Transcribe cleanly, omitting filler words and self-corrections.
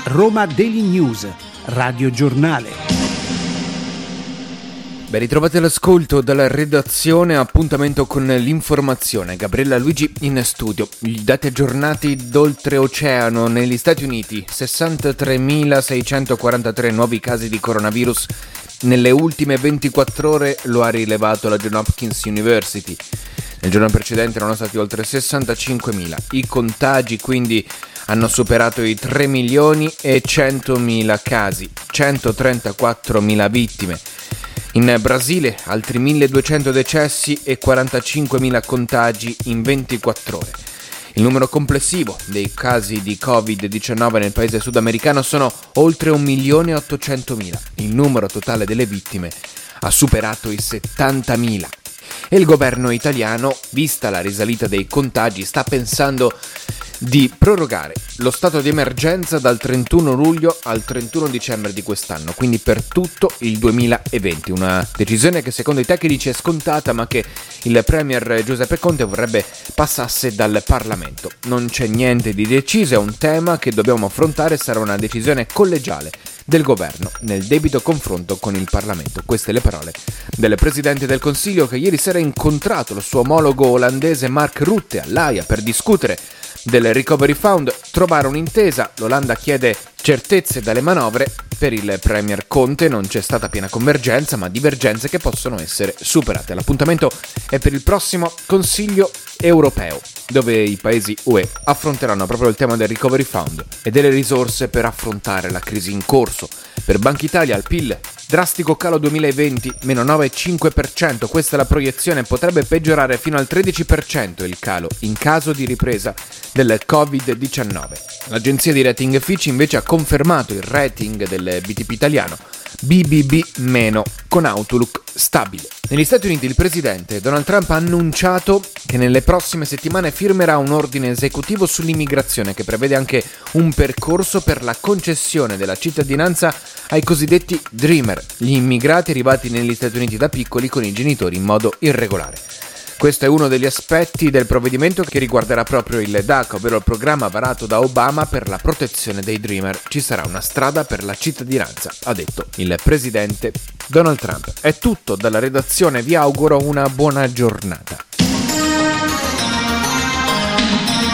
Roma Daily News, Radio Giornale. Ben ritrovati all'ascolto dalla redazione, appuntamento con l'informazione. Gabriella Luigi in studio. I dati aggiornati d'oltreoceano: negli Stati Uniti 63.643 nuovi casi di coronavirus nelle ultime 24 ore, lo ha rilevato la Johns Hopkins University. Nel giorno precedente erano stati oltre 65.000. I contagi quindi hanno superato i 3 milioni e 100.000 casi, 134.000 vittime. In Brasile altri 1.200 decessi e 45.000 contagi in 24 ore. Il numero complessivo dei casi di Covid-19 nel paese sudamericano sono oltre 1.800.000. Il numero totale delle vittime ha superato i 70.000. E il governo italiano, vista la risalita dei contagi, sta pensando di prorogare lo stato di emergenza dal 31 luglio al 31 dicembre di quest'anno, quindi per tutto il 2020. Una decisione che secondo i tecnici è scontata, ma che il premier Giuseppe Conte vorrebbe passasse dal Parlamento. Non c'è niente di deciso, è un tema che dobbiamo affrontare, sarà una decisione collegiale del governo nel debito confronto con il Parlamento. Queste le parole del Presidente del Consiglio, che ieri sera ha incontrato il suo omologo olandese Mark Rutte all'Aia per discutere del Recovery Fund, trovare un'intesa. L'Olanda chiede certezze dalle manovre. Per il premier Conte non c'è stata piena convergenza, ma divergenze che possono essere superate. L'appuntamento è per il prossimo Consiglio europeo, dove i paesi UE affronteranno proprio il tema del Recovery Fund e delle risorse per affrontare la crisi in corso. Per Banca Italia, il PIL drastico calo 2020, meno 9,5%, questa è la proiezione, potrebbe peggiorare fino al 13% il calo in caso di ripresa del Covid-19. L'agenzia di rating Fitch invece ha confermato il rating del BTP italiano BBB- con outlook stabile. Negli Stati Uniti il presidente Donald Trump ha annunciato che nelle prossime settimane firmerà un ordine esecutivo sull'immigrazione che prevede anche un percorso per la concessione della cittadinanza ai cosiddetti Dreamer, gli immigrati arrivati negli Stati Uniti da piccoli con i genitori in modo irregolare. Questo è uno degli aspetti del provvedimento che riguarderà proprio il DACA, ovvero il programma varato da Obama per la protezione dei Dreamer. Ci sarà una strada per la cittadinanza, ha detto il presidente Donald Trump. È tutto dalla redazione, vi auguro una buona giornata.